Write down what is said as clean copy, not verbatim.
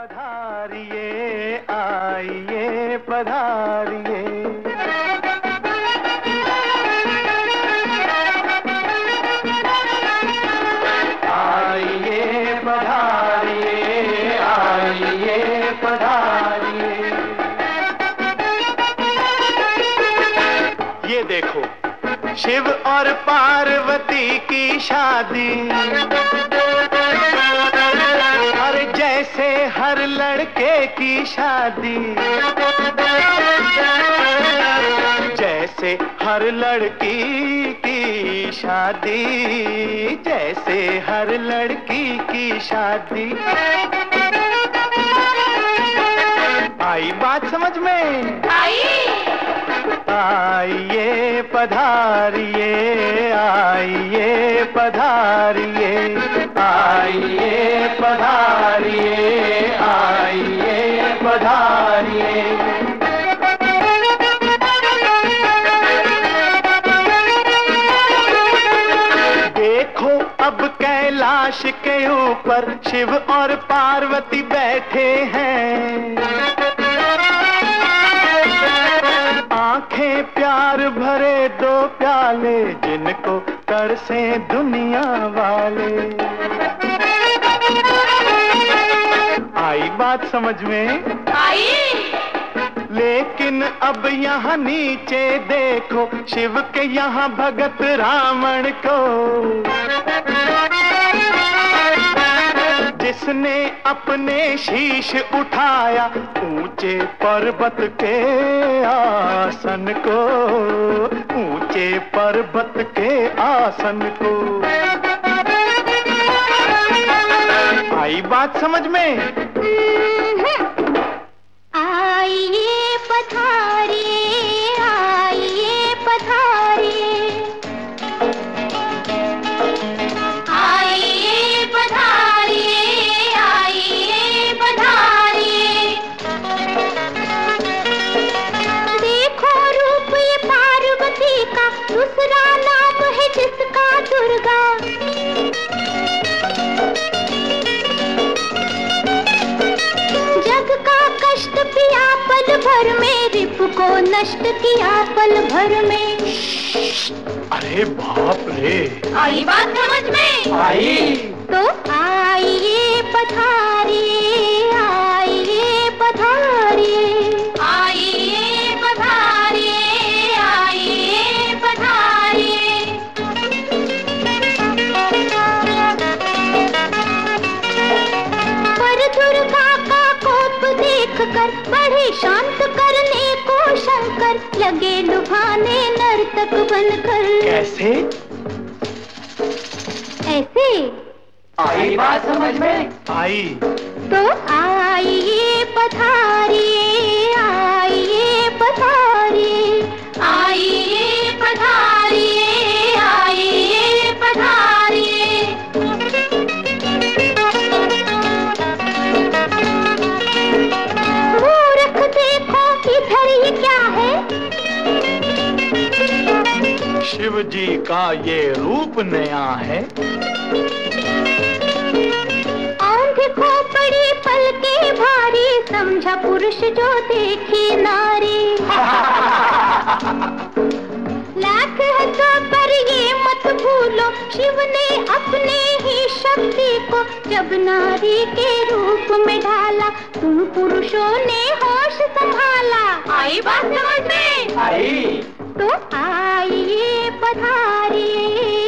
पधारिए आइए पधारिए, आइए पधारिए आइए पधारिए। ये देखो शिव और पार्वती की शादी, और जैसे हर लड़के की शादी, जैसे हर लड़की की शादी, जैसे हर लड़की की शादी। आई बात समझ में? आइए पधारिए आइए पधारिए, आइए पधारिए आइए पधारिए। देखो अब कैलाश के ऊपर शिव और पार्वती बैठे हैं, आंखें प्यार भरे दो प्याले, जिनको तरसे दुनिया वाले। आई बात समझ में? आई। लेकिन अब यहाँ नीचे देखो शिव के यहाँ भगत रावण को, जिसने अपने शीश उठाया ऊंचे पर्वत के आसन को, ऊंचे पर्वत के आसन को। आई बात समझ में? आइए पधारिए आइए पधारिए, आइए पधारिए आइए पधारिए। देखो रूप ये पार्वती का, दूसरा नाम है जिसका दुर्गा। जग का कष्ट पिया पल भर में, रिप को नष्ट किया पल भर में। अरे बाप रे! आई बात समझ में? आई। तो आइए पधारिए आइए पधारिए, आइए पधारिए आइए पधारिए। पर दुर्गा का कोप देखकर बढ़े शांत करने को शंकर, लगे लुभाने नर्तक बनकर। कैसे? ऐसे। आई बात समझ में? आई। तो आइए पधारिए आइए पधारिए, आइए पधारिए आइए पधारिए। मूर्ख देखो इधर ये क्या है, शिव जी का ये रूप नया है। देखो बड़ी पलके भारी, समझा पुरुष जो देखी नारी। लाख है तो पर ये मत भूलो, शिव ने अपने ही शक्ति को जब नारी के रूप में ढाला, तुम पुरुषों ने होश संभाला। आई बात समझ में? आई। तो आइए पधारिए